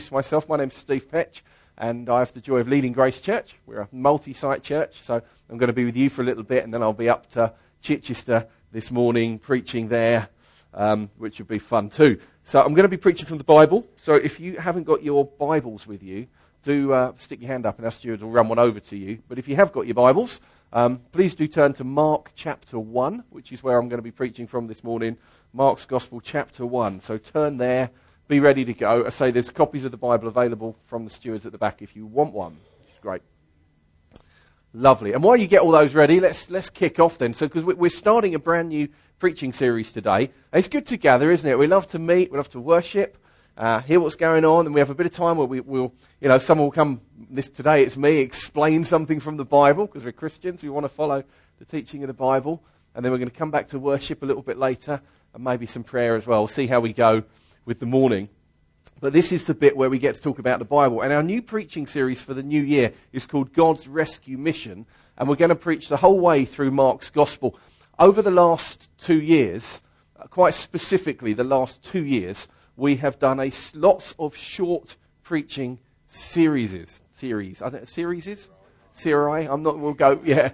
introduce myself. My name's Steve Petch, and I have the joy of leading Grace Church. We're a multi-site church, so I'm going to be with you for a little bit, and then I'll be up to Chichester this morning preaching there, which will be fun too. So I'm going to be preaching from the Bible. So if you haven't got your Bibles with you, do stick your hand up and our stewards will run one over to you. But if you have got your Bibles, please do turn to Mark chapter 1, which is where I'm going to be preaching from this morning. Mark's Gospel chapter 1. So turn there, be ready to go. I say there's copies of the Bible available from the stewards at the back if you want one, which is great. Lovely. And while you get all those ready, let's kick off then. So because we're starting a brand new preaching series today. It's good to gather, isn't it? We love to meet, we love to worship, hear what's going on, and we have a bit of time where we'll, someone will come, today it's me, explain something from the Bible, because we're Christians, we want to follow the teaching of the Bible, and then we're going to come back to worship a little bit later, and maybe some prayer as well. We'll see how we go with the morning. But this is the bit where we get to talk about the Bible, and our new preaching series for the new year is called God's Rescue Mission, and we're going to preach the whole way through Mark's Gospel. Over the last 2 years, quite specifically the last 2 years, we have done lots of short preaching series. Series? We'll go, yeah.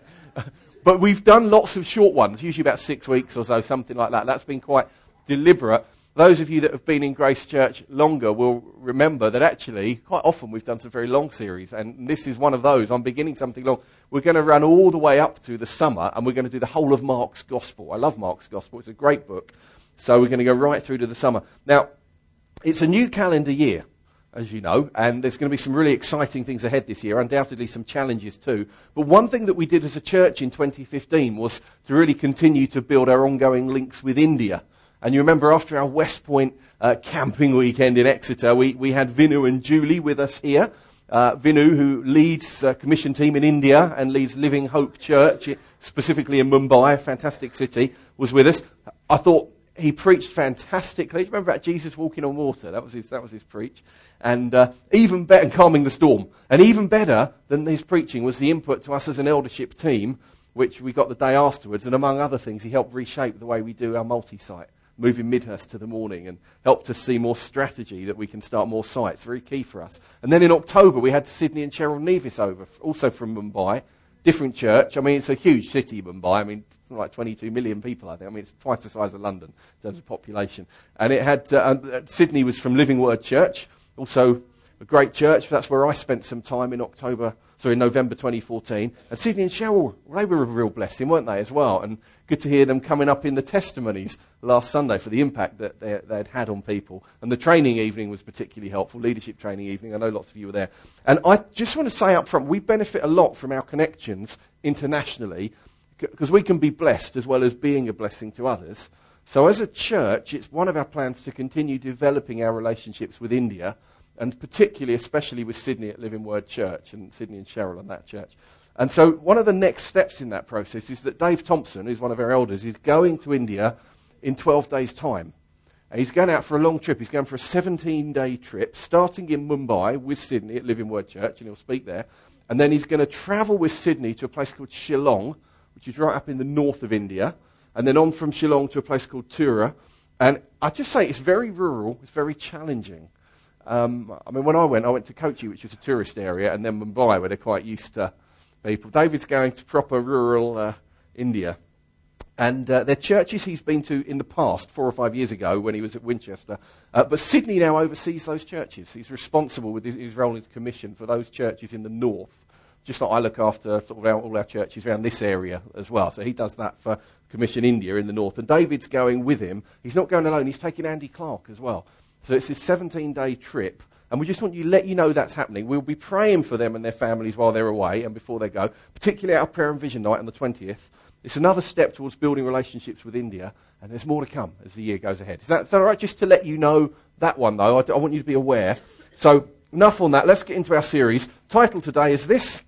But we've done lots of short ones, usually about 6 weeks or so, something like that. That's been quite deliberate. Those of you that have been in Grace Church longer will remember that actually, quite often we've done some very long series, and this is one of those. I'm beginning something long. We're going to run all the way up to the summer, and we're going to do the whole of Mark's Gospel. I love Mark's Gospel. It's a great book. So we're going to go right through to the summer. Now, it's a new calendar year, as you know, and there's going to be some really exciting things ahead this year, undoubtedly some challenges too. But one thing that we did as a church in 2015 was to really continue to build our ongoing links with India. And you remember after our West Point camping weekend in Exeter, we had Vinu and Julie with us here. Vinu, who leads a commission team in India and leads Living Hope Church, specifically in Mumbai, a fantastic city, was with us. I thought he preached fantastically. Do you remember about Jesus walking on water? That was his preach. And even better, and calming the storm. And even better than his preaching was the input to us as an eldership team, which we got the day afterwards. And among other things, he helped reshape the way we do our multi-site, moving Midhurst to the morning, and helped us see more strategy that we can start more sites. Very key for us. And then in October, we had Sydney and Cheryl Nevis over, also from Mumbai. Different church. I mean, it's a huge city, Mumbai. I mean, like 22 million people, I think. I mean, it's twice the size of London in terms of population. And it had, Sydney was from Living Word Church, also a great church. That's where I spent some time in November 2014. And Sydney and Cheryl, they were a real blessing, weren't they, as well? And good to hear them coming up in the testimonies last Sunday for the impact that they'd had on people. And the training evening was particularly helpful, leadership training evening. I know lots of you were there. And I just want to say up front, we benefit a lot from our connections internationally because we can be blessed as well as being a blessing to others. So as a church, it's one of our plans to continue developing our relationships with India, and particularly, especially with Sydney at Living Word Church, and Sydney and Cheryl and that church. And so one of the next steps in that process is that Dave Thompson, who's one of our elders, is going to India in 12 days' time. And he's going out for a long trip. He's going for a 17-day trip, starting in Mumbai with Sydney at Living Word Church, and he'll speak there. And then he's going to travel with Sydney to a place called Shillong, which is right up in the north of India, and then on from Shillong to a place called Tura. And I just say it's very rural, it's very challenging. I mean, when I went to Kochi, which is a tourist area, and then Mumbai, where they're quite used to people. David's going to proper rural India. And their churches he's been to in the past, 4 or 5 years ago, when he was at Winchester. But Sydney now oversees those churches. He's responsible with his role as commission for those churches in the north. Just like I look after sort of all our churches around this area as well. So he does that for Commission India in the north. And David's going with him. He's not going alone. He's taking Andy Clark as well. So it's this 17-day trip, and we just want to let you know that's happening. We'll be praying for them and their families while they're away and before they go, particularly our prayer and vision night on the 20th. It's another step towards building relationships with India, and there's more to come as the year goes ahead. Is that all right? Just to let you know that one, though. I want you to be aware. So enough on that. Let's get into our series. Title today is this: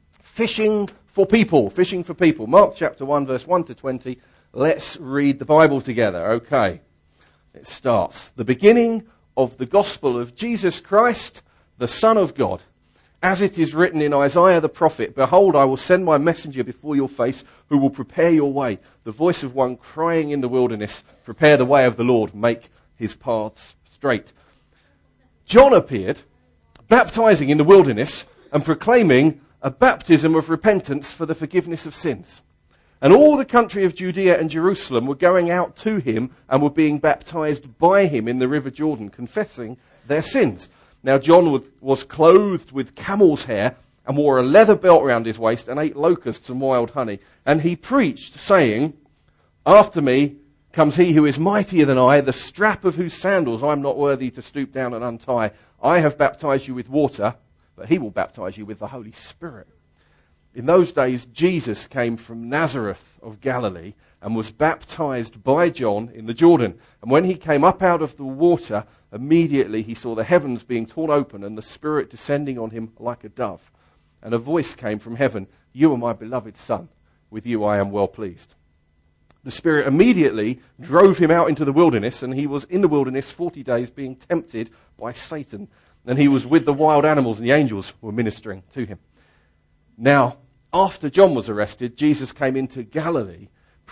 Fishing for People. Fishing for People. Mark chapter 1, verse 1 to 20. Let's read the Bible together. Okay. It starts, the beginning of the gospel of Jesus Christ, the Son of God. As it is written in Isaiah the prophet, behold, I will send my messenger before your face, who will prepare your way. The voice of one crying in the wilderness, prepare the way of the Lord, make his paths straight. John appeared, baptizing in the wilderness and proclaiming a baptism of repentance for the forgiveness of sins. And all the country of Judea and Jerusalem were going out to him and were being baptized by him in the river Jordan, confessing their sins. Now John was clothed with camel's hair and wore a leather belt around his waist and ate locusts and wild honey. And he preached, saying, "After me comes he who is mightier than I, the strap of whose sandals I am not worthy to stoop down and untie. I have baptized you with water, but he will baptize you with the Holy Spirit." In those days, Jesus came from Nazareth of Galilee and was baptized by John in the Jordan. And when he came up out of the water, immediately he saw the heavens being torn open and the Spirit descending on him like a dove. And a voice came from heaven, "You are my beloved Son. With you I am well pleased." The Spirit immediately drove him out into the wilderness, and he was in the wilderness 40 days being tempted by Satan. And he was with the wild animals, and the angels were ministering to him. Now, after John was arrested, Jesus came into Galilee,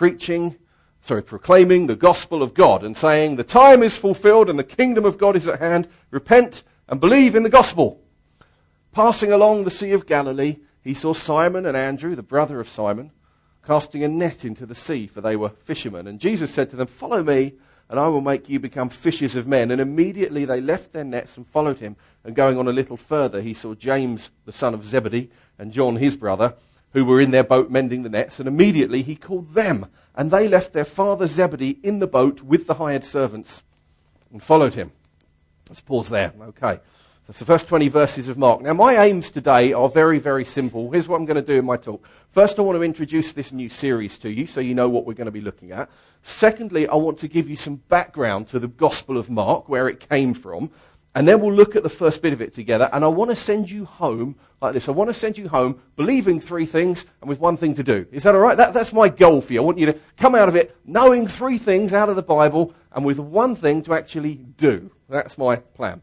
proclaiming the gospel of God and saying, "The time is fulfilled and the kingdom of God is at hand. Repent and believe in the gospel." Passing along the Sea of Galilee, he saw Simon and Andrew, the brother of Simon, casting a net into the sea, for they were fishermen. And Jesus said to them, "Follow me, and I will make you become fishers of men." And immediately they left their nets and followed him. And going on a little further, he saw James, the son of Zebedee, and John, his brother, who were in their boat mending the nets. And immediately he called them. And they left their father Zebedee in the boat with the hired servants and followed him. Let's pause there. Okay. That's the first 20 verses of Mark. Now, my aims today are very, very simple. Here's what I'm going to do in my talk. First, I want to introduce this new series to you so you know what we're going to be looking at. Secondly, I want to give you some background to the Gospel of Mark, where it came from. And then we'll look at the first bit of it together. And I want to send you home like this. I want to send you home believing 3 things and with 1 thing to do. Is that all right? That's my goal for you. I want you to come out of it knowing 3 things out of the Bible and with 1 thing to actually do. That's my plan.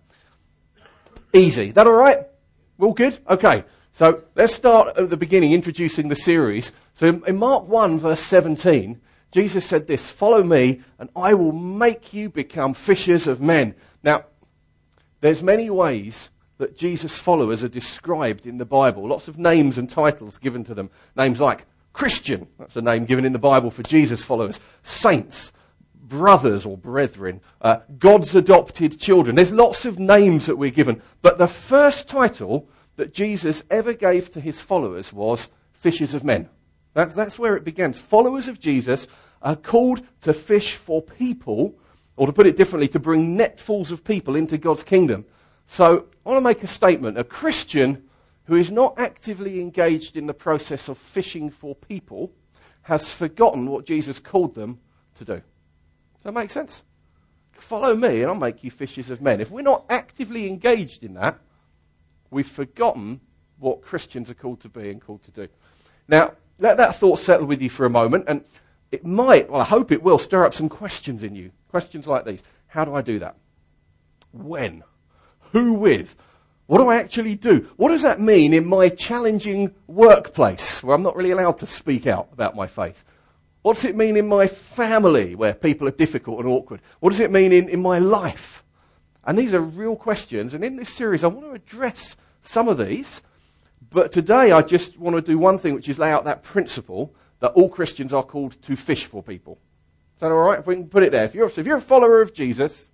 Easy. That all right? We're all good? Okay. So let's start at the beginning, introducing the series. So in Mark 1, verse 17, Jesus said this, "Follow me, and I will make you become fishers of men." Now, there's many ways that Jesus' followers are described in the Bible. Lots of names and titles given to them. Names like Christian, that's a name given in the Bible for Jesus' followers. Saints, brothers or brethren, God's adopted children. There's lots of names that we're given. But the first title that Jesus ever gave to his followers was fishers of men. That's where it begins. Followers of Jesus are called to fish for people, or to put it differently, to bring netfuls of people into God's kingdom. So I want to make a statement. A Christian who is not actively engaged in the process of fishing for people has forgotten what Jesus called them to do. Does that make sense? Follow me and I'll make you fishers of men. If we're not actively engaged in that, we've forgotten what Christians are called to be and called to do. Now, let that thought settle with you for a moment, and it might, well, I hope it will, stir up some questions in you. Questions like these. How do I do that? When? Who with? What do I actually do? What does that mean in my challenging workplace where I'm not really allowed to speak out about my faith? What does it mean in my family where people are difficult and awkward? What does it mean in my life? And these are real questions. And in this series, I want to address some of these. But today, I just want to do one thing, which is lay out that principle that all Christians are called to fish for people. Is that all right? If we can put it there. If you're a follower of Jesus,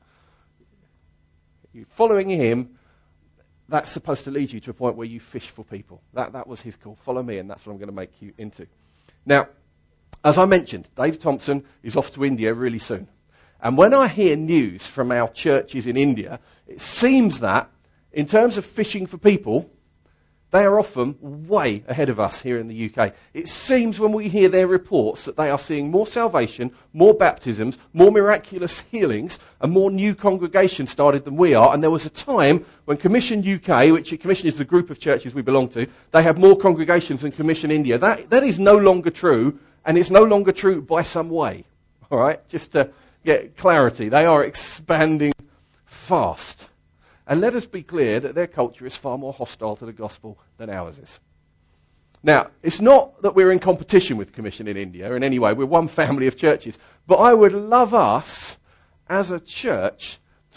you're following him, that's supposed to lead you to a point where you fish for people. That was his call. Follow me, and that's what I'm going to make you into. Now, as I mentioned, Dave Thompson is off to India really soon. And when I hear news from our churches in India, it seems that, in terms of fishing for people, they are often way ahead of us here in the UK. It seems when we hear their reports that they are seeing more salvation, more baptisms, more miraculous healings, and more new congregations started than we are. And there was a time when Commission UK, which Commission is the group of churches we belong to, they have more congregations than Commission India. That is no longer true, and it's no longer true by some way. All right? Just to get clarity, they are expanding fast. And let us be clear that their culture is far more hostile to the gospel than ours is. Now, it's not that we're in competition with Commission in India in any way. We're one family of churches. But I would love us, as a church,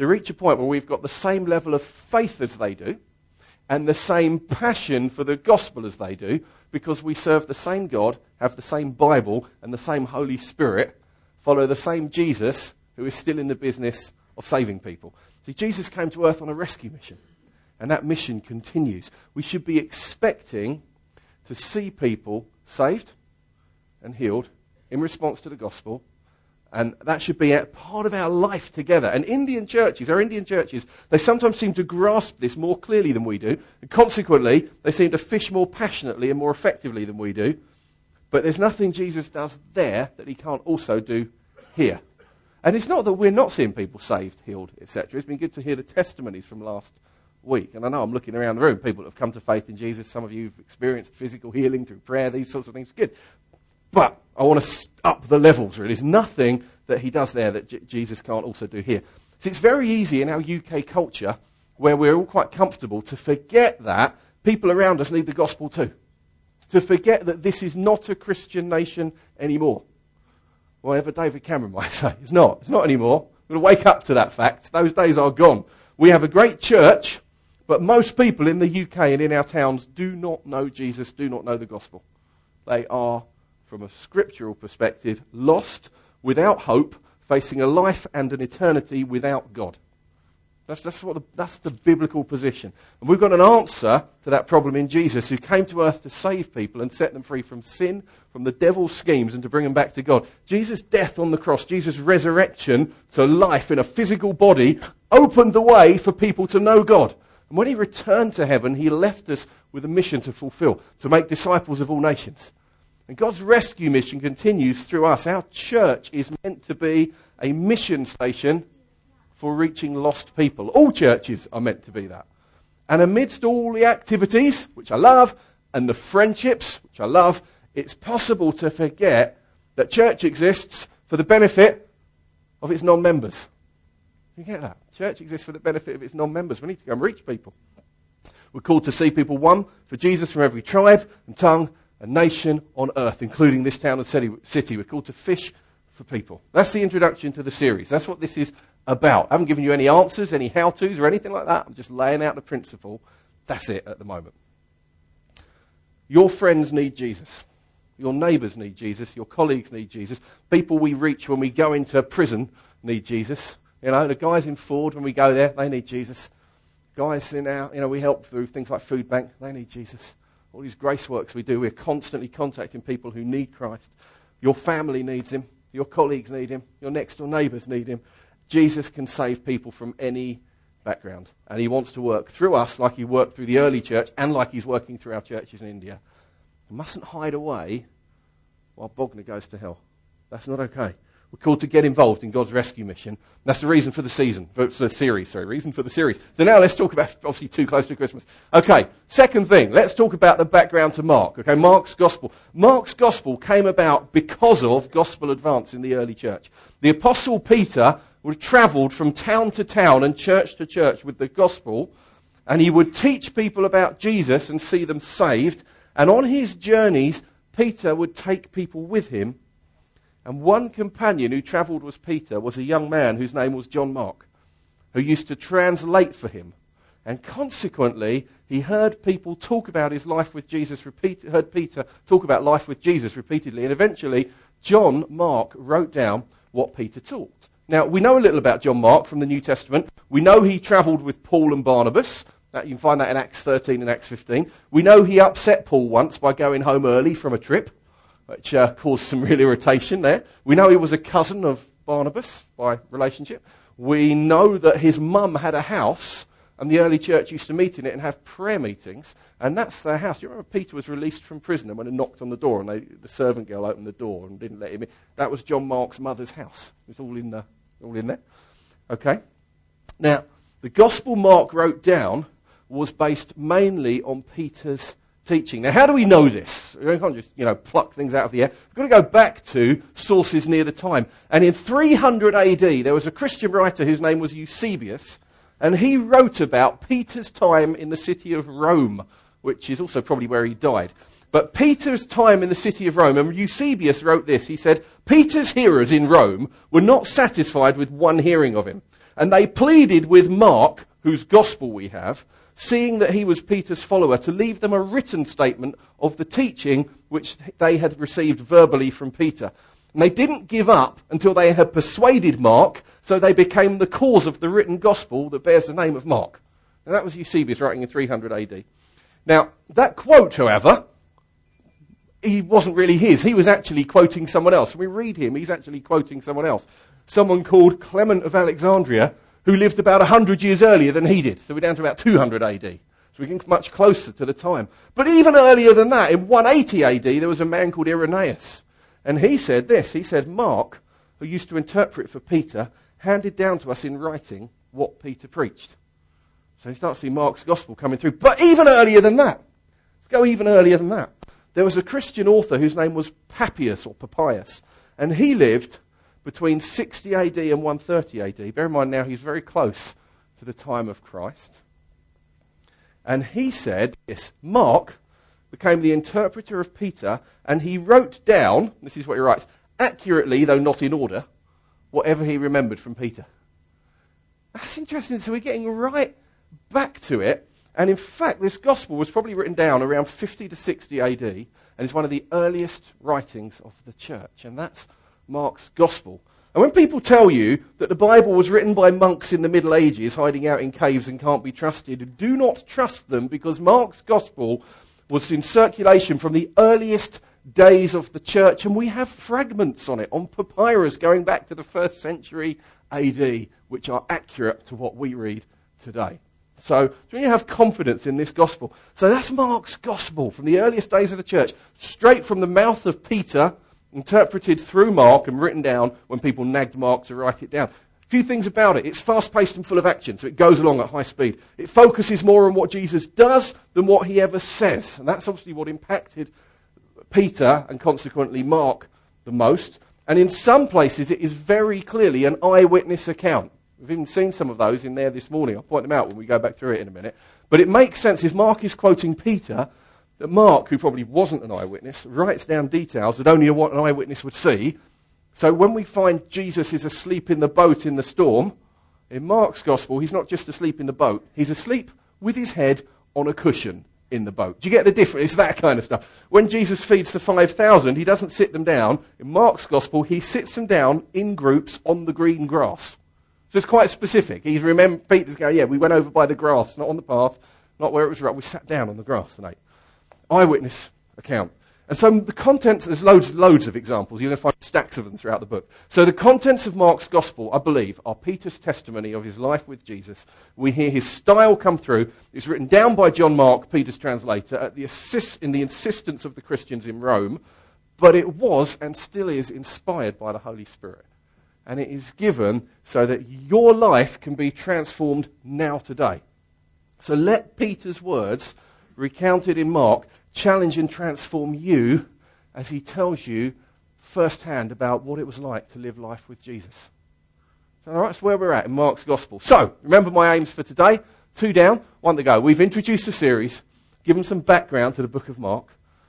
to reach a point where we've got the same level of faith as they do and the same passion for the gospel as they do, because we serve the same God, have the same Bible and the same Holy Spirit, follow the same Jesus who is still in the business of saving people. See, Jesus came to earth on a rescue mission, and that mission continues. We should be expecting to see people saved and healed in response to the gospel, and that should be a part of our life together. And our Indian churches, they sometimes seem to grasp this more clearly than we do, and consequently, they seem to fish more passionately and more effectively than we do. But there's nothing Jesus does there that he can't also do here. And it's not that we're not seeing people saved, healed, etc. It's been good to hear the testimonies from last week. And I know I'm looking around the room, people that have come to faith in Jesus. Some of you have experienced physical healing through prayer, these sorts of things. Good. But I want to up the levels, really. There's nothing that he does there that Jesus can't also do here. So it's very easy in our UK culture, where we're all quite comfortable, to forget that people around us need the gospel too. To forget that this is not a Christian nation anymore. Whatever David Cameron might say. It's not. It's not anymore. We've got to wake up to that fact. Those days are gone. We have a great church, but most people in the UK and in our towns do not know Jesus, do not know the gospel. They are, from a scriptural perspective, lost, without hope, facing a life and an eternity without God. That's the biblical position. And we've got an answer to that problem in Jesus, who came to earth to save people and set them free from sin, from the devil's schemes, and to bring them back to God. Jesus' death on the cross, Jesus' resurrection to life in a physical body, opened the way for people to know God. And when he returned to heaven, he left us with a mission to fulfill, to make disciples of all nations. And God's rescue mission continues through us. Our church is meant to be a mission station for reaching lost people. All churches are meant to be that. And amidst all the activities, which I love, and the friendships, which I love, it's possible to forget that church exists for the benefit of its non-members. You get that? Church exists for the benefit of its non-members. We need to go and reach people. We're called to see people won for Jesus from every tribe and tongue and nation on earth, including this town and city. We're called to fish for people. That's the introduction to the series. That's what this is about. I haven't given you any answers, any how-tos or anything like that. I'm just laying out the principle. That's it at the moment. Your friends need Jesus. Your neighbours need Jesus. Your colleagues need Jesus. People we reach when we go into prison need Jesus. You know, the guys in Ford, when we go there, they need Jesus. Guys in our, we help through things like Food Bank, they need Jesus. All these grace works we do, we're constantly contacting people who need Christ. Your family needs him. Your colleagues need him. Your next door neighbours need him. Jesus can save people from any background. And he wants to work through us like he worked through the early church and like he's working through our churches in India. We mustn't hide away while Bognor goes to hell. That's not okay. We're called to get involved in God's rescue mission. That's the reason for the reason for the series. So now let's talk about, obviously too close to Christmas. Okay, second thing, let's talk about the background to Mark. Okay, Mark's Gospel. Mark's Gospel came about because of gospel advance in the early church. The Apostle Peter would have travelled from town to town and church to church with the gospel, and he would teach people about Jesus and see them saved. And on his journeys, Peter would take people with him. And one companion who travelled with Peter was a young man whose name was John Mark, who used to translate for him. And consequently, he heard people talk about his life with Jesus, heard Peter talk about life with Jesus repeatedly. And eventually, John Mark wrote down what Peter taught. Now, we know a little about John Mark from the New Testament. We know he travelled with Paul and Barnabas. You can find that in Acts 13 and Acts 15. We know he upset Paul once by going home early from a trip, which caused some real irritation there. We know he was a cousin of Barnabas by relationship. We know that his mum had a house, and the early church used to meet in it and have prayer meetings, and that's their house. Do you remember Peter was released from prison and when he knocked on the door, and the servant girl opened the door and didn't let him in? That was John Mark's mother's house. It was all in there. Okay? Now, the gospel Mark wrote down was based mainly on Peter's teaching. Now, how do we know this? We can't just, pluck things out of the air. We've got to go back to sources near the time. And in 300 AD, there was a Christian writer whose name was Eusebius, and he wrote about Peter's time in the city of Rome, which is also probably where he died. But Peter's time in the city of Rome, and Eusebius wrote this. He said, Peter's hearers in Rome were not satisfied with one hearing of him. And they pleaded with Mark, whose gospel we have, seeing that he was Peter's follower, to leave them a written statement of the teaching which they had received verbally from Peter. And they didn't give up until they had persuaded Mark, so they became the cause of the written gospel that bears the name of Mark. And that was Eusebius writing in 300 AD. Now, that quote, however, he wasn't really his. He was actually quoting someone else. When we read him, he's actually quoting someone else. Someone called Clement of Alexandria, who lived about 100 years earlier than he did. So we're down to about 200 AD. So we're getting much closer to the time. But even earlier than that, in 180 AD, there was a man called Irenaeus. And he said this. He said, Mark, who used to interpret for Peter, handed down to us in writing what Peter preached. So you start to see Mark's gospel coming through. But even earlier than that, let's go even earlier than that. There was a Christian author whose name was Papias or Papias. And he lived between 60 AD and 130 AD. Bear in mind now he's very close to the time of Christ. And he said this, Mark became the interpreter of Peter, and he wrote down, this is what he writes, accurately, though not in order, whatever he remembered from Peter. That's interesting. So we're getting right back to it. And in fact, this gospel was probably written down around 50 to 60 AD, and it's one of the earliest writings of the church. And that's Mark's gospel. And when people tell you that the Bible was written by monks in the Middle Ages hiding out in caves and can't be trusted, do not trust them, because Mark's gospel was in circulation from the earliest days of the church, and we have fragments on it, on papyrus going back to the 1st century AD, which are accurate to what we read today. So you have confidence in this gospel. So that's Mark's gospel from the earliest days of the church, straight from the mouth of Peter, interpreted through Mark and written down when people nagged Mark to write it down. A few things about it. It's fast-paced and full of action, so it goes along at high speed. It focuses more on what Jesus does than what he ever says. And that's obviously what impacted Peter and consequently Mark the most. And in some places it is very clearly an eyewitness account. We've even seen some of those in there this morning. I'll point them out when we go back through it in a minute. But it makes sense if Mark is quoting Peter, that Mark, who probably wasn't an eyewitness, writes down details that only an eyewitness would see. So when we find Jesus is asleep in the boat in the storm, in Mark's gospel, he's not just asleep in the boat. He's asleep with his head on a cushion in the boat. Do you get the difference? It's that kind of stuff. When Jesus feeds the 5,000, he doesn't sit them down. In Mark's gospel, he sits them down in groups on the green grass. So it's quite specific. Peter's going, yeah, we went over by the grass, not on the path, not where it was rough. We sat down on the grass and ate. Eyewitness account. And so the contents, there's loads of examples. You're going to find stacks of them throughout the book. So the contents of Mark's gospel, I believe, are Peter's testimony of his life with Jesus. We hear his style come through. It's written down by John Mark, Peter's translator, in the insistence of the Christians in Rome. But it was and still is inspired by the Holy Spirit. And it is given so that your life can be transformed now today. So let Peter's words, recounted in Mark, challenge and transform you as he tells you firsthand about what it was like to live life with Jesus. So that's where we're at in Mark's gospel. So, remember my aims for today? 2 down, 1 to go. We've introduced a series, given some background to the book of Mark.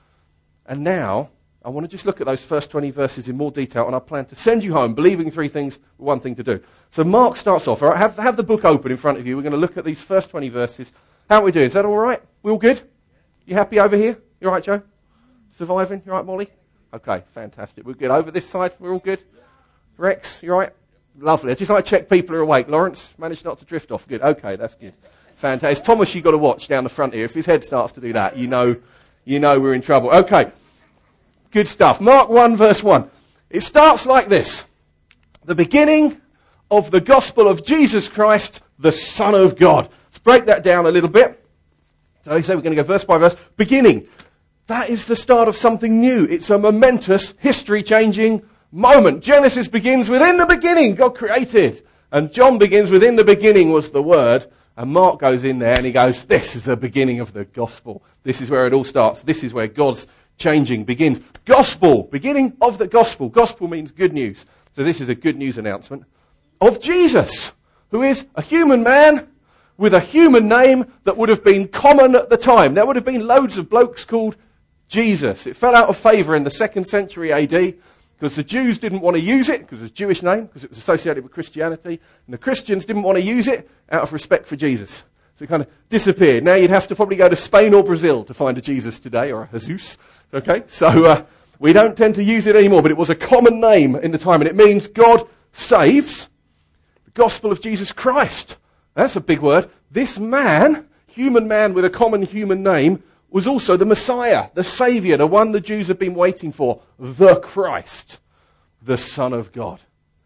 And now, I want to just look at those first 20 verses in more detail, and I plan to send you home believing 3 things, 1 thing to do. So Mark starts off. All right, have the book open in front of you. We're going to look at these first 20 verses. How are we doing? Is that all right? We all good? You happy over here? You all right, Joe? Surviving? You all right, Molly? Okay, fantastic. We're good. Over this side, we're all good? Rex, you all right? Lovely. I just like to check people are awake. Lawrence, managed not to drift off. Good. Okay, that's good. Fantastic. It's Thomas you've got to watch down the front here. If his head starts to do that, you know we're in trouble. Okay. Good stuff. Mark 1, verse 1. It starts like this. The beginning of the gospel of Jesus Christ, the Son of God. Let's break that down a little bit. So we're going to go verse by verse. Beginning. That is the start of something new. It's a momentous, history-changing moment. Genesis begins within the beginning. God created. And John begins within the beginning was the Word. And Mark goes in there and he goes, this is the beginning of the gospel. This is where it all starts. This is where God's changing begins. Gospel. Beginning of the gospel. Gospel means good news. So this is a good news announcement of Jesus, who is a human man with a human name that would have been common at the time. There would have been loads of blokes called Jesus. It fell out of favour in the 2nd century AD because the Jews didn't want to use it because it was a Jewish name, because it was associated with Christianity, and the Christians didn't want to use it out of respect for Jesus. So it kind of disappeared. Now you'd have to probably go to Spain or Brazil to find a Jesus today, or a Jesus. Okay, so we don't tend to use it anymore, but it was a common name in the time, and it means God saves. The gospel of Jesus Christ. That's a big word. This man, human man with a common human name, was also the Messiah, the Saviour, the one the Jews had been waiting for, the Christ, the Son of God.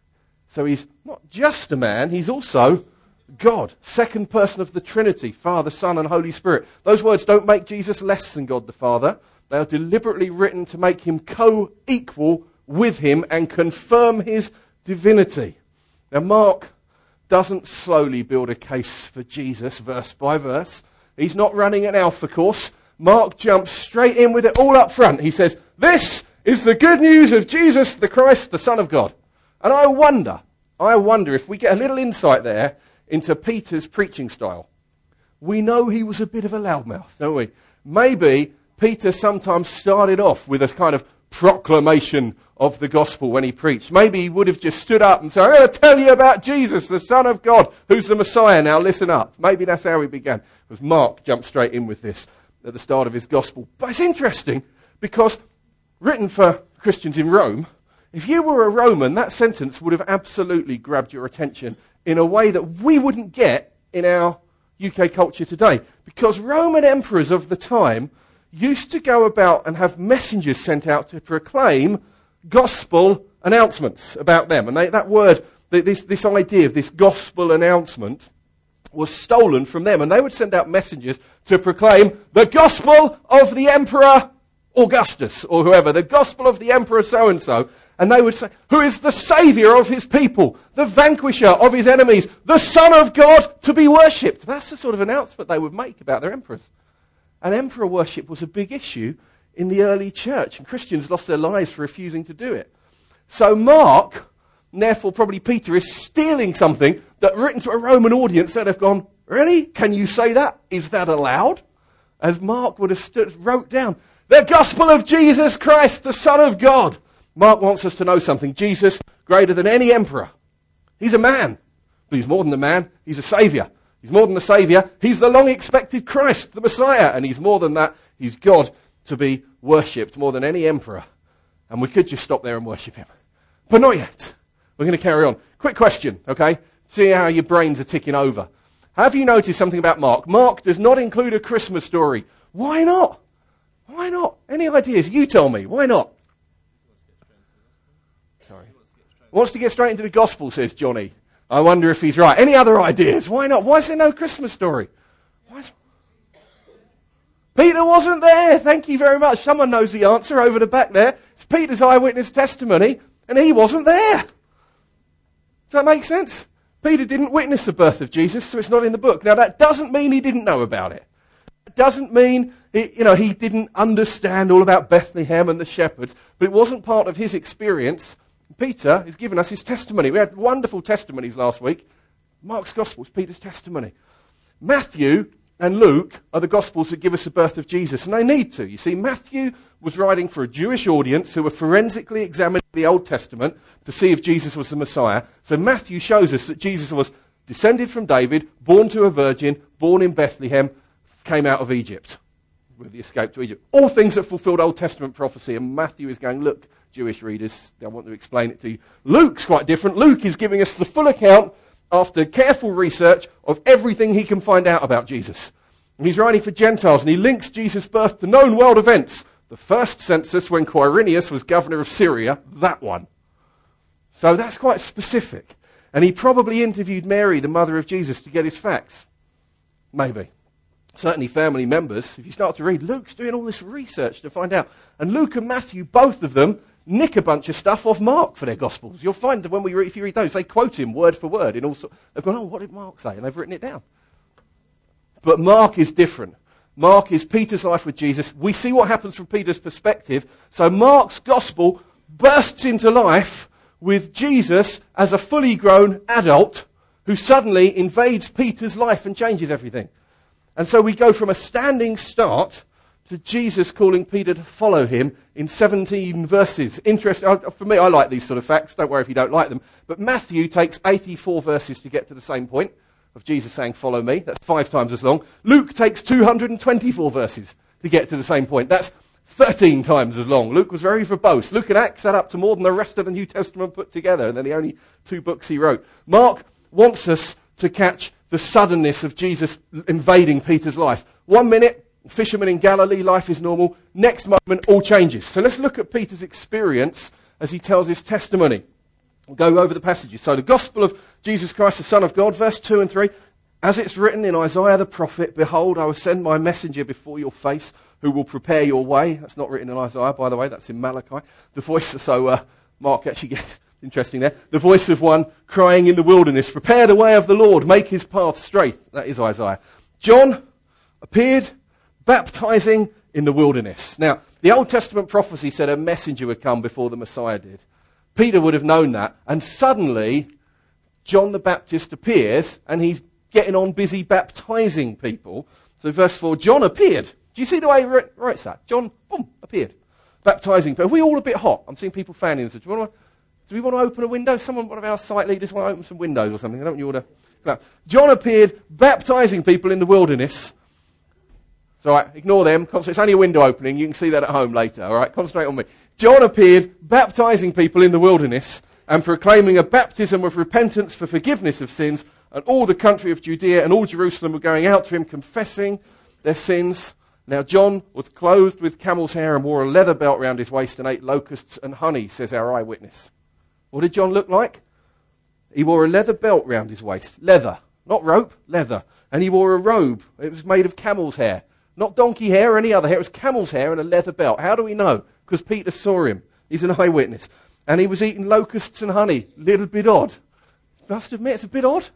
So he's not just a man, he's also God, second person of the Trinity, Father, Son, and Holy Spirit. Those words don't make Jesus less than God the Father. They are deliberately written to make him co-equal with him and confirm his divinity. Now, Mark doesn't slowly build a case for Jesus verse by verse. He's not running an alpha course. Mark jumps straight in with it all up front. He says, this is the good news of Jesus the Christ, the Son of God. And I wonder if we get a little insight there into Peter's preaching style. We know he was a bit of a loudmouth, don't we? Maybe Peter sometimes started off with a kind of proclamation of the gospel when he preached. Maybe he would have just stood up and said, I'm going to tell you about Jesus, the Son of God, who's the Messiah. Now listen up. Maybe that's how he began. Because Mark jumped straight in with this at the start of his gospel. But it's interesting because written for Christians in Rome, if you were a Roman, that sentence would have absolutely grabbed your attention in a way that we wouldn't get in our UK culture today. Because Roman emperors of the time used to go about and have messengers sent out to proclaim gospel announcements about them. And that word, this idea of this gospel announcement was stolen from them. And they would send out messengers to proclaim the gospel of the Emperor Augustus or whoever, the gospel of the Emperor so-and-so. And they would say, who is the saviour of his people, the vanquisher of his enemies, the Son of God to be worshipped. That's the sort of announcement they would make about their emperors. And emperor worship was a big issue in the early church, and Christians lost their lives for refusing to do it. So Mark, and therefore probably Peter, is stealing something that written to a Roman audience that have gone, really? Can you say that? Is that allowed? As Mark would have wrote down, the gospel of Jesus Christ, the Son of God. Mark wants us to know something. Jesus, greater than any emperor. He's a man, but he's more than a man. He's a saviour. He's more than the saviour. He's the long-expected Christ, the Messiah. And he's more than that. He's God to be worshipped more than any emperor. And we could just stop there and worship him. But not yet. We're going to carry on. Quick question, okay? See how your brains are ticking over. Have you noticed something about Mark? Mark does not include a Christmas story. Why not? Why not? Any ideas? You tell me. Why not? Sorry. Wants to get straight into the gospel, says Johnny. I wonder if he's right. Any other ideas? Why not? Why is there no Christmas story? Peter wasn't there. Thank you very much. Someone knows the answer over the back there. It's Peter's eyewitness testimony, and he wasn't there. Does that make sense? Peter didn't witness the birth of Jesus, so it's not in the book. Now, that doesn't mean he didn't know about it. It doesn't mean he didn't understand all about Bethlehem and the shepherds, but it wasn't part of his experience. Peter has given us his testimony. We had wonderful testimonies last week. Mark's Gospel is Peter's testimony. Matthew and Luke are the Gospels that give us the birth of Jesus, and they need to. You see, Matthew was writing for a Jewish audience who were forensically examining the Old Testament to see if Jesus was the Messiah. So Matthew shows us that Jesus was descended from David, born to a virgin, born in Bethlehem, came out of Egypt with the escape to Egypt. All things that fulfilled Old Testament prophecy, and Matthew is going, look, Jewish readers, I want to explain it to you. Luke's quite different. Luke is giving us the full account after careful research of everything he can find out about Jesus. And he's writing for Gentiles, and he links Jesus' birth to known world events. The first census when Quirinius was governor of Syria, that one. So that's quite specific. And he probably interviewed Mary, the mother of Jesus, to get his facts. Maybe. Certainly family members. If you start to read, Luke's doing all this research to find out. And Luke and Matthew, both of them, nick a bunch of stuff off Mark for their Gospels. You'll find that if you read those, they quote him word for word. They've gone, oh, what did Mark say? And they've written it down. But Mark is different. Mark is Peter's life with Jesus. We see what happens from Peter's perspective. So Mark's Gospel bursts into life with Jesus as a fully grown adult who suddenly invades Peter's life and changes everything. And so we go from a standing start to Jesus calling Peter to follow him in 17 verses. Interesting. For me, I like these sort of facts. Don't worry if you don't like them. But Matthew takes 84 verses to get to the same point of Jesus saying, follow me. That's 5 times as long. Luke takes 224 verses to get to the same point. That's 13 times as long. Luke was very verbose. Luke and Acts add up to more than the rest of the New Testament put together, and they're the only 2 books he wrote. Mark wants us to catch the suddenness of Jesus invading Peter's life. 1 minute, fisherman in Galilee, life is normal. Next moment, all changes. So let's look at Peter's experience as he tells his testimony. We'll go over the passages. So the gospel of Jesus Christ, the Son of God, verse 2 and 3. As it's written in Isaiah the prophet, behold, I will send my messenger before your face, who will prepare your way. That's not written in Isaiah, by the way. That's in Malachi. The voice, so Mark actually gets interesting there. The voice of one crying in the wilderness, prepare the way of the Lord, make his path straight. That is Isaiah. John appeared baptizing in the wilderness. Now, the Old Testament prophecy said a messenger would come before the Messiah did. Peter would have known that. And suddenly, John the Baptist appears, and he's getting on busy baptizing people. So verse 4, John appeared. Do you see the way he writes that? John, boom, appeared. Baptizing people. Are we all a bit hot? I'm seeing people fanning. So do we want to open a window? One of our site leaders want to open some windows or something. Don't you order? No. John appeared baptizing people in the wilderness. So, all right, ignore them. It's only a window opening. You can see that at home later. All right, concentrate on me. John appeared baptizing people in the wilderness and proclaiming a baptism of repentance for forgiveness of sins. And all the country of Judea and all Jerusalem were going out to him, confessing their sins. Now John was clothed with camel's hair and wore a leather belt round his waist and ate locusts and honey, says our eyewitness. What did John look like? He wore a leather belt round his waist. Leather. Not rope, leather. And he wore a robe. It was made of camel's hair. Not donkey hair or any other hair. It was camel's hair and a leather belt. How do we know? Because Peter saw him. He's an eyewitness. And he was eating locusts and honey. Little bit odd. Must admit, it's a bit odd.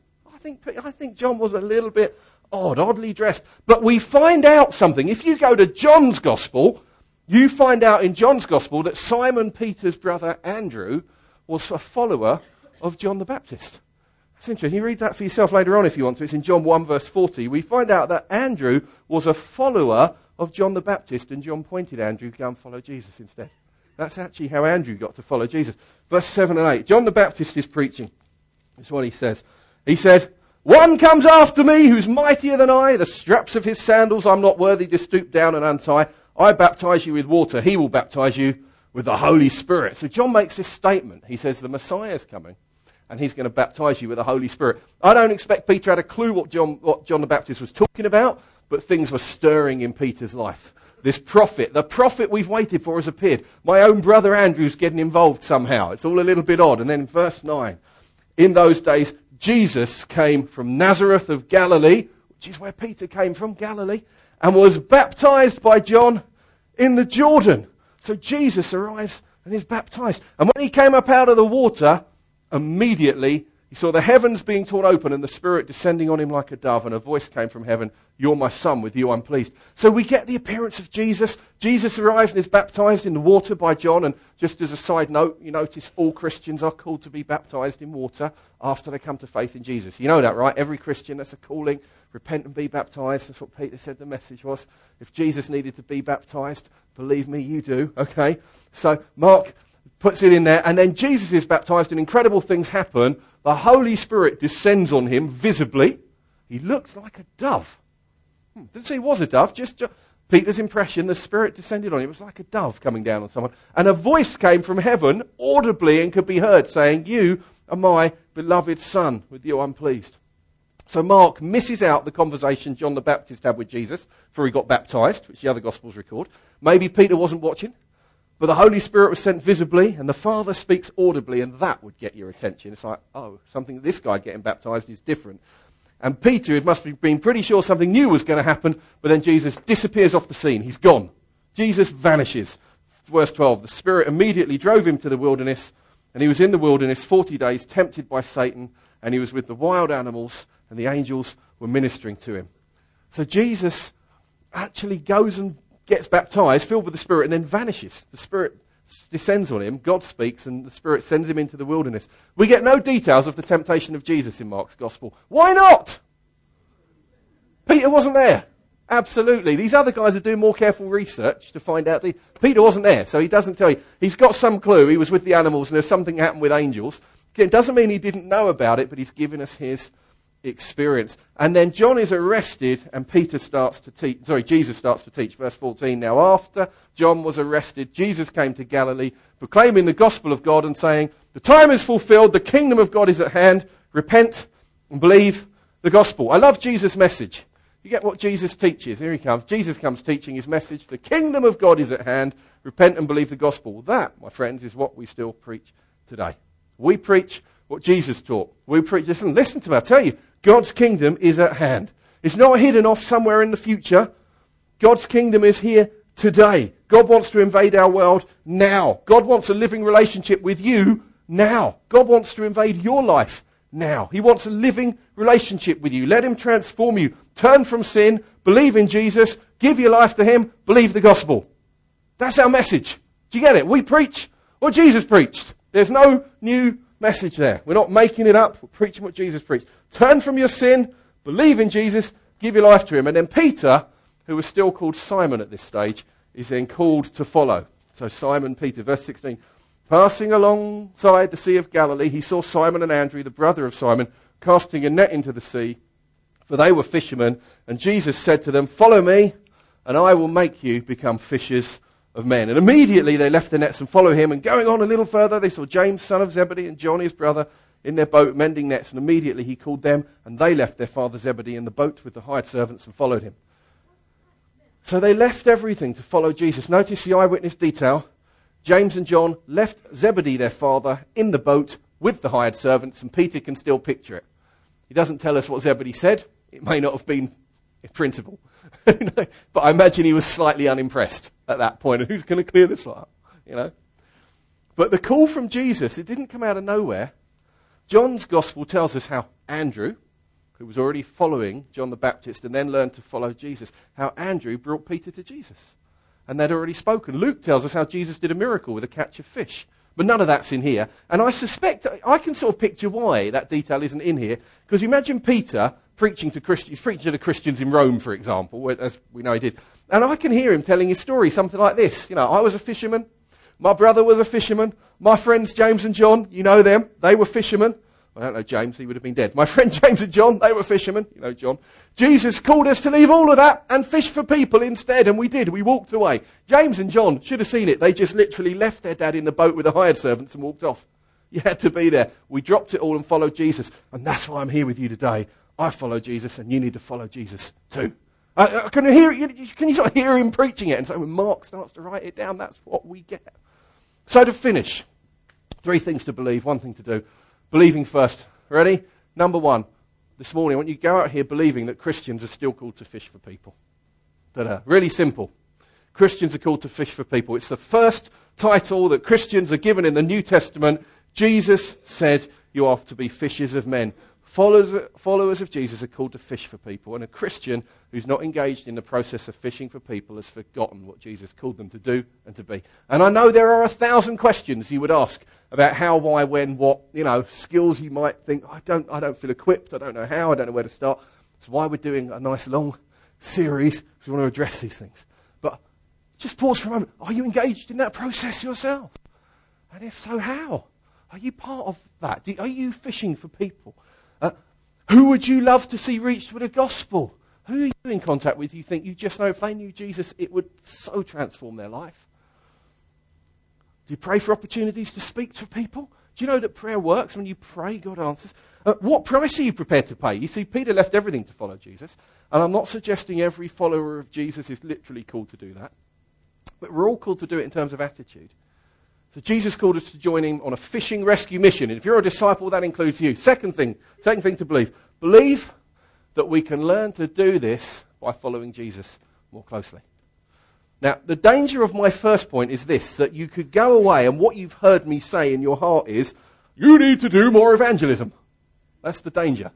I think John was a little bit odd, oddly dressed. But we find out something. If you go to John's Gospel, you find out in John's Gospel that Simon Peter's brother Andrew was a follower of John the Baptist. That's interesting. You read that for yourself later on if you want to. It's in John 1 verse 40. We find out that Andrew was a follower of John the Baptist, and John pointed Andrew to go and follow Jesus instead. That's actually how Andrew got to follow Jesus. Verse 7 and 8. John the Baptist is preaching. That's what he says. He said, one comes after me who's mightier than I. The straps of his sandals I'm not worthy to stoop down and untie. I baptize you with water. He will baptize you with the Holy Spirit. So John makes this statement. He says the Messiah's coming and he's going to baptize you with the Holy Spirit. I don't expect Peter had a clue what John the Baptist was talking about, but things were stirring in Peter's life. This prophet, the prophet we've waited for, has appeared. My own brother Andrew's getting involved somehow. It's all a little bit odd. And then in verse 9, in those days, Jesus came from Nazareth of Galilee, which is where Peter came from, Galilee, and was baptized by John in the Jordan. So Jesus arrives and is baptized. And when he came up out of the water, immediately he saw the heavens being torn open and the Spirit descending on him like a dove, and a voice came from heaven, you're my son, with you I'm pleased. So we get the appearance of Jesus. Jesus arrives and is baptized in the water by John. And just as a side note, you notice all Christians are called to be baptized in water after they come to faith in Jesus. You know that, right? Every Christian, that's a calling. Repent and be baptized. That's what Peter said the message was. If Jesus needed to be baptized, believe me, you do. Okay? So Mark puts it in there. And then Jesus is baptized and incredible things happen. The Holy Spirit descends on him visibly. He looks like a dove. Didn't say he was a dove, just Peter's impression, the Spirit descended on him. It was like a dove coming down on someone. And a voice came from heaven, audibly and could be heard, saying, you are my beloved Son, with you I'm pleased. So Mark misses out the conversation John the Baptist had with Jesus before he got baptized, which the other Gospels record. Maybe Peter wasn't watching, but the Holy Spirit was sent visibly, and the Father speaks audibly, and that would get your attention. It's like, oh, something this guy getting baptized is different. And Peter, it must have been pretty sure something new was going to happen, but then Jesus disappears off the scene. He's gone. Jesus vanishes. Verse 12, the Spirit immediately drove him to the wilderness, and he was in the wilderness 40 days, tempted by Satan, and he was with the wild animals, and the angels were ministering to him. So Jesus actually goes and gets baptized, filled with the Spirit, and then vanishes. The Spirit descends on him, God speaks, and the Spirit sends him into the wilderness. We get no details of the temptation of Jesus in Mark's Gospel. Why not? Peter wasn't there. Absolutely. These other guys are doing more careful research to find out. Peter wasn't there, so he doesn't tell you. He's got some clue. He was with the animals and there's something happened with angels. It doesn't mean he didn't know about it, but he's given us his experience. And then John is arrested and Jesus starts to teach. Verse 14. Now after John was arrested, Jesus came to Galilee, proclaiming the gospel of God and saying, the time is fulfilled, the kingdom of God is at hand. Repent and believe the gospel. I love Jesus' message. You get what Jesus teaches. Here he comes. Jesus comes teaching his message. The kingdom of God is at hand. Repent and believe the gospel. That, my friends, is what we still preach today. We preach what Jesus taught. We preach, listen to me, I tell you, God's kingdom is at hand. It's not hidden off somewhere in the future. God's kingdom is here today. God wants to invade our world now. God wants a living relationship with you now. God wants to invade your life now. He wants a living relationship with you. Let him transform you. Turn from sin, believe in Jesus, give your life to him, believe the gospel. That's our message. Do you get it? We preach what Jesus preached. There's no new message there. We're not making it up. We're preaching what Jesus preached. Turn from your sin, believe in Jesus, give your life to him. And then Peter, who was still called Simon at this stage, is then called to follow. So Simon Peter, verse 16. Passing alongside the Sea of Galilee, he saw Simon and Andrew, the brother of Simon, casting a net into the sea, for they were fishermen. And Jesus said to them, follow me, and I will make you become fishers of men. And immediately they left their nets and followed him. And going on a little further, they saw James, son of Zebedee, and John, his brother, in their boat mending nets. And immediately he called them, and they left their father Zebedee in the boat with the hired servants and followed him. So they left everything to follow Jesus. Notice the eyewitness detail. James and John left Zebedee, their father, in the boat with the hired servants, and Peter can still picture it. He doesn't tell us what Zebedee said. It may not have been in principle. But I imagine he was slightly unimpressed at that point. Who's going to clear this up? But the call from Jesus, it didn't come out of nowhere. John's gospel tells us how Andrew, who was already following John the Baptist and then learned to follow Jesus, how Andrew brought Peter to Jesus. And they'd already spoken. Luke tells us how Jesus did a miracle with a catch of fish. But none of that's in here. And I suspect, I can sort of picture why that detail isn't in here. Because imagine Peter preaching to Christians, preaching to the Christians in Rome, for example, as we know he did. And I can hear him telling his story, something like this. I was a fisherman. My brother was a fisherman. My friends James and John, you know them. They were fishermen. I don't know James, he would have been dead. My friend James and John, they were fishermen. You know John. Jesus called us to leave all of that and fish for people instead, and we did. We walked away. James and John should have seen it. They just literally left their dad in the boat with the hired servants and walked off. You had to be there. We dropped it all and followed Jesus, and that's why I'm here with you today. I follow Jesus, and you need to follow Jesus too. I can hear it. Can you sort of hear him preaching it? And so when Mark starts to write it down, that's what we get. So to finish, 3 things to believe, 1 thing to do. Believing first. Ready? Number 1. This morning, I want you to go out here believing that Christians are still called to fish for people. Ta-da. Really simple. Christians are called to fish for people. It's the first title that Christians are given in the New Testament. Jesus said you are to be fishers of men. Followers of Jesus are called to fish for people. And a Christian who's not engaged in the process of fishing for people has forgotten what Jesus called them to do and to be. And I know there are 1,000 questions you would ask about how, why, when, what, skills you might think, I don't feel equipped, I don't know how, I don't know where to start. That's why we're doing a nice long series, because we want to address these things. But just pause for a moment. Are you engaged in that process yourself? And if so, how? Are you part of that? Are you fishing for people? Who would you love to see reached with the gospel? Who are you in contact with you think you just know if they knew Jesus, it would so transform their life? Do you pray for opportunities to speak to people? Do you know that prayer works? When you pray, God answers. What price are you prepared to pay? You see, Peter left everything to follow Jesus. And I'm not suggesting every follower of Jesus is literally called to do that. But we're all called to do it in terms of attitude. So Jesus called us to join him on a fishing rescue mission. And if you're a disciple, that includes you. Second thing to believe. Believe that we can learn to do this by following Jesus more closely. Now, the danger of my first point is this, that you could go away and what you've heard me say in your heart is, you need to do more evangelism. That's the danger.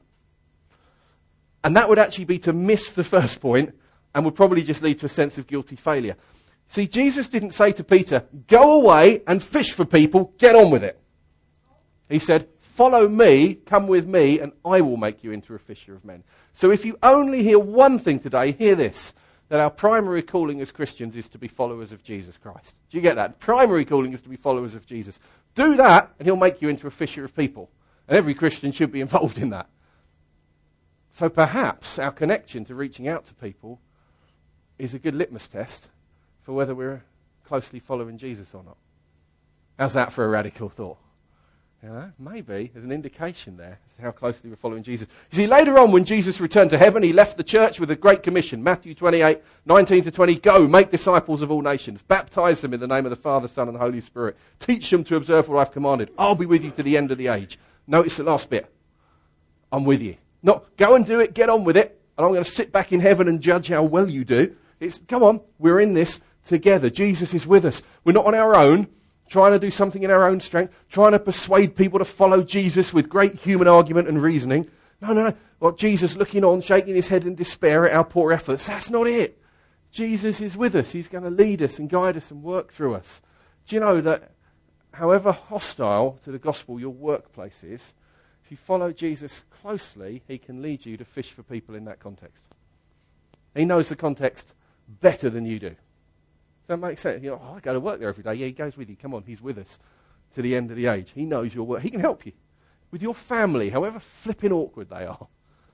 And that would actually be to miss the first point and would probably just lead to a sense of guilty failure. See, Jesus didn't say to Peter, go away and fish for people, get on with it. He said, follow me, come with me, and I will make you into a fisher of men. So if you only hear one thing today, hear this. that our primary calling as Christians is to be followers of Jesus Christ. Do you get that? Primary calling is to be followers of Jesus. Do that, and he'll make you into a fisher of people. And every Christian should be involved in that. So perhaps our connection to reaching out to people is a good litmus test for whether we're closely following Jesus or not. How's that for a radical thought? You know, maybe there's an indication there as to how closely we're following Jesus. You see, later on when Jesus returned to heaven, he left the church with a great commission. Matthew 28, 19 to 20, go, make disciples of all nations. Baptize them in the name of the Father, Son, and the Holy Spirit. Teach them to observe what I've commanded. I'll be with you to the end of the age. Notice the last bit. I'm with you. Not go and do it, get on with it, and I'm going to sit back in heaven and judge how well you do. It's, come on, we're in this together. Jesus is with us. We're not on our own, trying to do something in our own strength, trying to persuade people to follow Jesus with great human argument and reasoning. No. Well, Jesus looking on, shaking his head in despair at our poor efforts. That's not it. Jesus is with us. He's going to lead us and guide us and work through us. Do you know that however hostile to the gospel your workplace is, if you follow Jesus closely, he can lead you to fish for people in that context. He knows the context better than you do. Does that make sense? You know, I go to work there every day. Yeah, he goes with you. Come on, he's with us to the end of the age. He knows your work. He can help you with your family, however flipping awkward they are.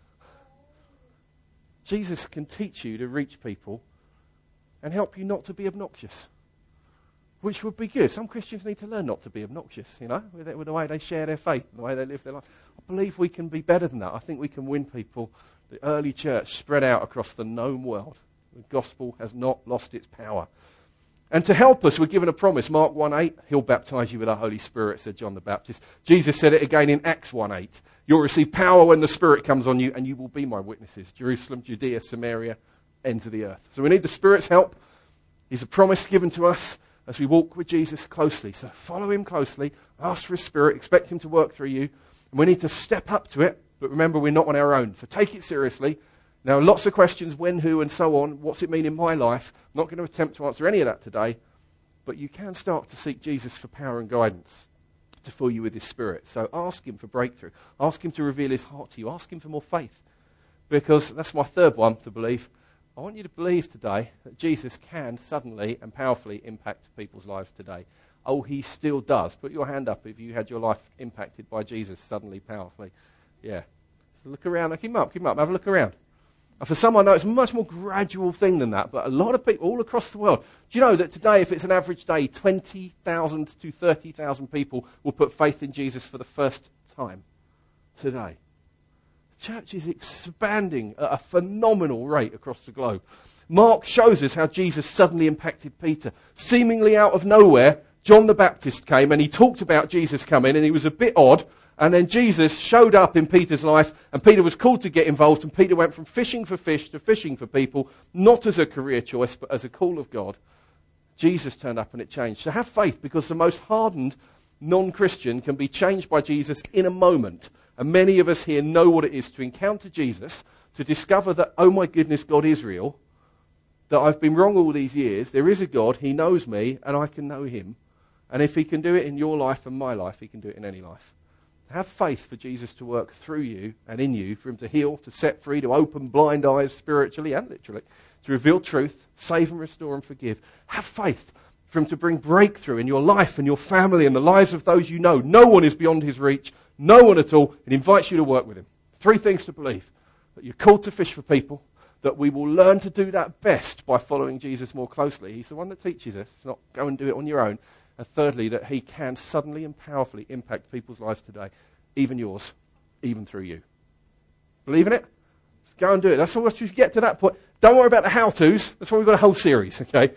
Jesus can teach you to reach people and help you not to be obnoxious, which would be good. Some Christians need to learn not to be obnoxious, you know, with the way they share their faith and the way they live their life. I believe we can be better than that. I think we can win people. The early church spread out across the known world. The gospel has not lost its power. And to help us, we're given a promise. Mark 1:8, he'll baptize you with the Holy Spirit, said John the Baptist. Jesus said it again in Acts 1:8. You'll receive power when the Spirit comes on you, and you will be my witnesses. Jerusalem, Judea, Samaria, ends of the earth. So we need the Spirit's help. He's a promise given to us as we walk with Jesus closely. So follow him closely, ask for his Spirit, expect him to work through you. And we need to step up to it, but remember we're not on our own. So take it seriously. Now, lots of questions, when, who, and so on. What's it mean in my life? I'm not going to attempt to answer any of that today. But you can start to seek Jesus for power and guidance to fill you with his Spirit. So ask him for breakthrough. Ask him to reveal his heart to you. Ask him for more faith. Because that's my third one to believe. I want you to believe today that Jesus can suddenly and powerfully impact people's lives today. Oh, he still does. Put your hand up if you had your life impacted by Jesus suddenly, powerfully. Yeah. So look around. Keep him up. Have a look around. And for some, I know it's a much more gradual thing than that, but a lot of people all across the world. Do you know that today, if it's an average day, 20,000 to 30,000 people will put faith in Jesus for the first time today? The church is expanding at a phenomenal rate across the globe. Mark shows us how Jesus suddenly impacted Peter. Seemingly out of nowhere, John the Baptist came and he talked about Jesus coming, and he was a bit odd. And then Jesus showed up in Peter's life, and Peter was called to get involved, and Peter went from fishing for fish to fishing for people, not as a career choice, but as a call of God. Jesus turned up and it changed. So have faith, because the most hardened non-Christian can be changed by Jesus in a moment. And many of us here know what it is to encounter Jesus, to discover that, oh my goodness, God is real, that I've been wrong all these years, there is a God, he knows me, and I can know him. And if he can do it in your life and my life, he can do it in any life. Have faith for Jesus to work through you and in you, for him to heal, to set free, to open blind eyes spiritually and literally, to reveal truth, save and restore and forgive. Have faith for him to bring breakthrough in your life and your family and the lives of those you know. No one is beyond his reach, no one at all. It invites you to work with him. 3 things to believe: that you're called to fish for people, that we will learn to do that best by following Jesus more closely. He's the one that teaches us. It's not go and do it on your own. And thirdly, that he can suddenly and powerfully impact people's lives today, even yours, even through you. Believe in it? Let's go and do it. That's all. Once you get to that point, don't worry about the how-tos. That's why we've got a whole series, okay?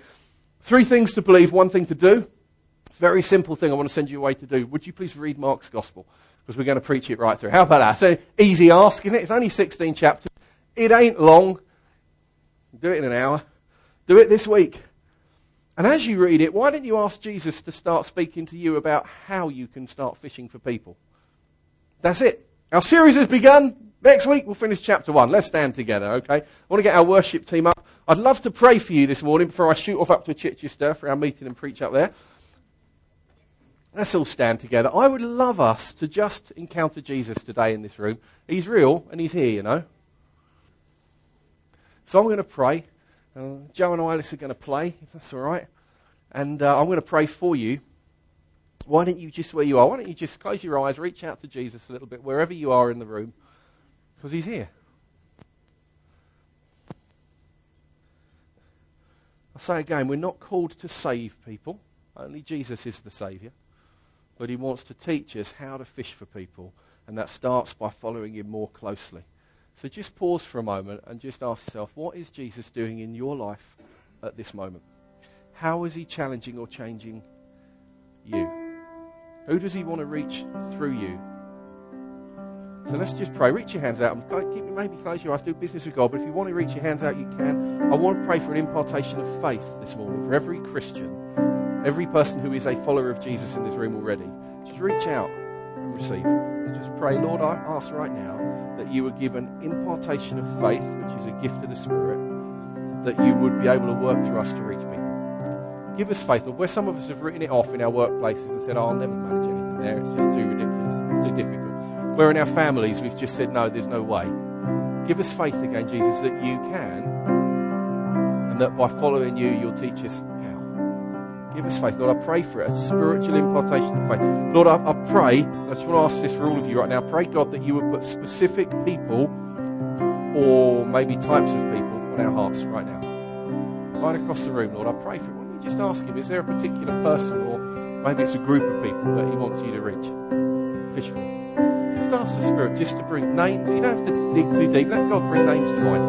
3 things to believe, 1 thing to do. It's a very simple thing I want to send you away to do. Would you please read Mark's Gospel? Because we're going to preach it right through. How about that? It's an easy ask, isn't it? It's only 16 chapters. It ain't long. Do it in an hour. Do it this week. And as you read it, why don't you ask Jesus to start speaking to you about how you can start fishing for people? That's it. Our series has begun. Next week we'll finish chapter 1. Let's stand together, okay? I want to get our worship team up. I'd love to pray for you this morning before I shoot off up to Chichester for our meeting and preach up there. Let's all stand together. I would love us to just encounter Jesus today in this room. He's real and he's here, you know. So I'm going to pray. Joe and Iris are going to play, if that's all right. And I'm going to pray for you. Why don't you just, where you are, why don't you just close your eyes, reach out to Jesus a little bit, wherever you are in the room, because he's here. I'll say again, we're not called to save people. Only Jesus is the Saviour. But he wants to teach us how to fish for people, and that starts by following him more closely. So just pause for a moment and just ask yourself, what is Jesus doing in your life at this moment? How is he challenging or changing you? Who does he want to reach through you? So let's just pray. Reach your hands out. Maybe close your eyes, do business with God. But if you want to reach your hands out, you can. I want to pray for an impartation of faith this morning for every Christian, every person who is a follower of Jesus in this room already. Just reach out and receive. And just pray, Lord, I ask right now that you would give an impartation of faith, which is a gift of the Spirit, that you would be able to work through us to reach people. Give us faith. Where some of us have written it off in our workplaces and said, I'll never manage anything there. It's just too ridiculous. It's too difficult. Where in our families we've just said, no, there's no way. Give us faith again, Jesus, that you can, and that by following you, you'll teach us how. Give us faith. Lord, I pray for it, a spiritual impartation of faith. Lord, I pray, I just want to ask this for all of you right now. I pray, God, that you would put specific people or maybe types of people on our hearts right now. Right across the room, Lord, I pray for it. Why don't you just ask him, is there a particular person or maybe it's a group of people that he wants you to reach? Fish for. Just ask the Spirit just to bring names. You don't have to dig too deep. Let God bring names to mind.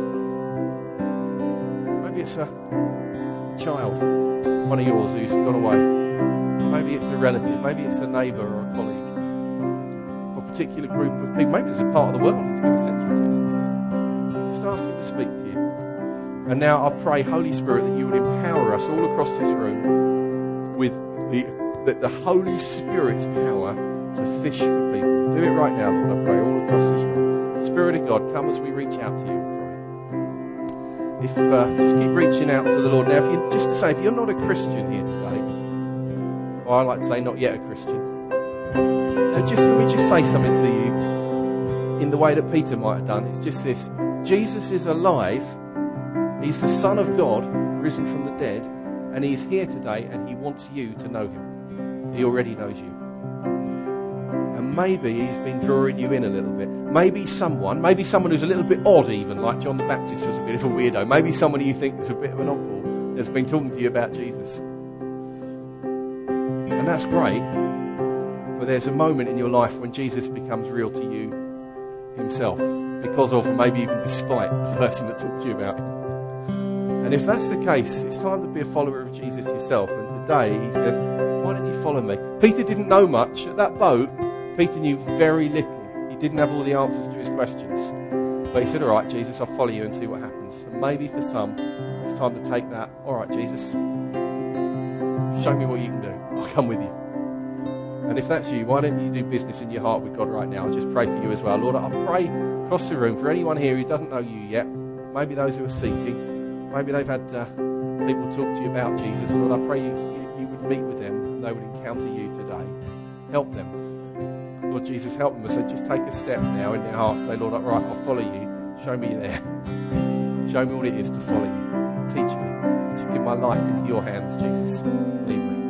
Maybe it's a child, one of yours who's gone away. Maybe it's a relative. Maybe it's a neighbour or a colleague. Or a particular group of people. Maybe it's a part of the world he's going to send you to. Just ask him to speak to you. And now I pray, Holy Spirit, that you would empower us all across this room with the Holy Spirit's power to fish for people. Do it right now, Lord, I pray, all across this room. Spirit of God, come as we reach out to you and pray. Just keep reaching out to the Lord. Now, if you're not a Christian here today, or I like to say not yet a Christian, let me just say something to you in the way that Peter might have done. It's just this. Jesus is alive. He's the Son of God, risen from the dead, and he's here today, and he wants you to know him. He already knows you. And maybe he's been drawing you in a little bit. Maybe someone who's a little bit odd even, like John the Baptist was a bit of a weirdo. Maybe someone you think is a bit of an oddball has been talking to you about Jesus. And that's great. But there's a moment in your life when Jesus becomes real to you himself. Because of, maybe even despite, the person that talked to you about him. And if that's the case, it's time to be a follower of Jesus yourself. And today he says, why don't you follow me? Peter didn't know much. At that boat, Peter knew very little. He didn't have all the answers to his questions. But he said, all right, Jesus, I'll follow you and see what happens. And maybe for some, it's time to take that. All right, Jesus, show me what you can do. I'll come with you. And if that's you, why don't you do business in your heart with God right now? I'll just pray for you as well. Lord, I pray across the room for anyone here who doesn't know you yet, maybe those who are seeking, maybe they've had people talk to you about Jesus. Lord, I pray you would meet with them and they would encounter you today. Help them. Lord Jesus, help them. So just take a step now in their heart. Say, Lord, right, I'll follow you. Show me you there. Show me what it is to follow you. Teach me. Just give my life into your hands, Jesus. Lead me.